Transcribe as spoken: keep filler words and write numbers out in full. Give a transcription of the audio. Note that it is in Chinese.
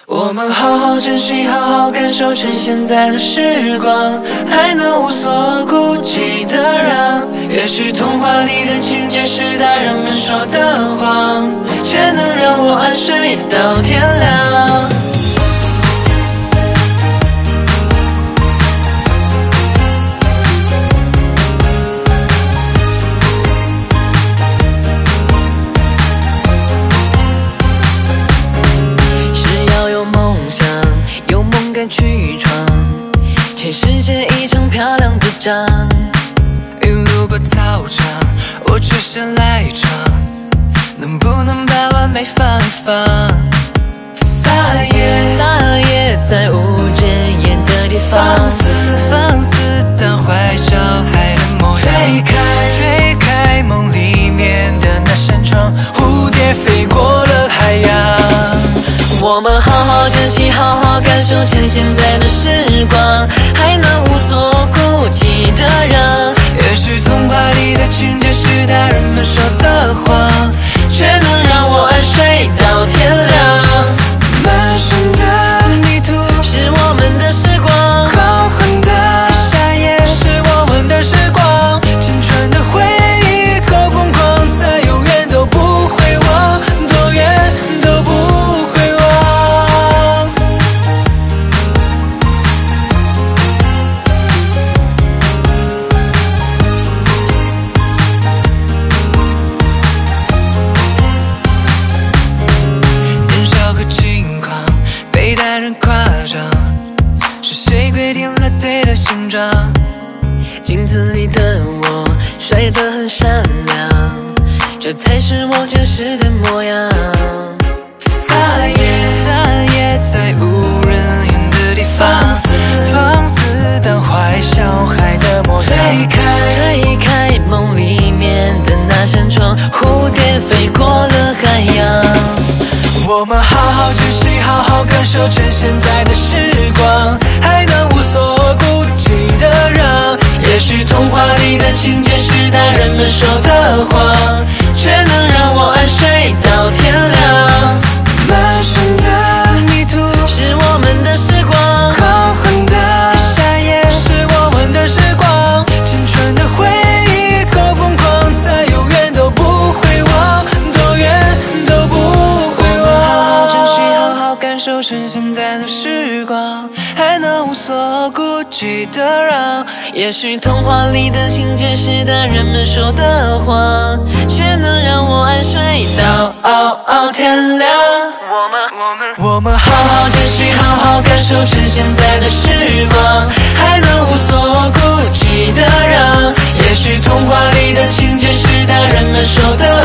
我们好好珍惜，好好感受趁现在的时光，还能无所顾忌的让。也许童话里的情节是大人们说的谎，却能让我安睡到天亮。 去闯，全世界一场漂亮的仗。 一路过操场，我只想来一场，能不能把完美放一放？撒野， 撒野在无人烟的地方， 放肆，放肆当坏小孩的模样。推开，推开梦里面的那扇窗，蝴蝶飞过了海洋。 我们好好珍惜，好好感受趁现在的时光，还能无所顾忌的让。 也许童话里的情节是大人们说的谎，却能让我安睡到天亮。满身的泥土是我们的时光， 狂欢的夏夜是我们的时光，青春的回忆够疯狂，才永远都不会忘，多远都不会忘。年少和轻狂被大人夸张，是谁规定了对的形状？ 镜子里的我帅得很善良，这才是我真实的模样。 撒野，撒野在无人烟的地方，放肆，放肆当坏小孩的模样。推开， 推开梦里面的那扇窗，蝴蝶飞过了海洋。 我们好好珍惜，好好感受趁现在的时光，还能无所顾忌的让。也许童话里的情节是大人们说的谎，却能让我安睡到天亮。满身的泥土是我们的时光， 狂欢的夏夜是我们的时光，青春的回忆够疯狂，才永远都不会忘，多远都不会忘。好好珍惜，好好感受趁现在的时光，还能无所顾忌的让。 也许童话里的情节是大人们说的谎，却能让我安睡到嗷嗷天亮。 我们我们我们好好珍惜，好好感受趁现在的时光，还能无所顾忌的让。也许童话里的情节是大人们说的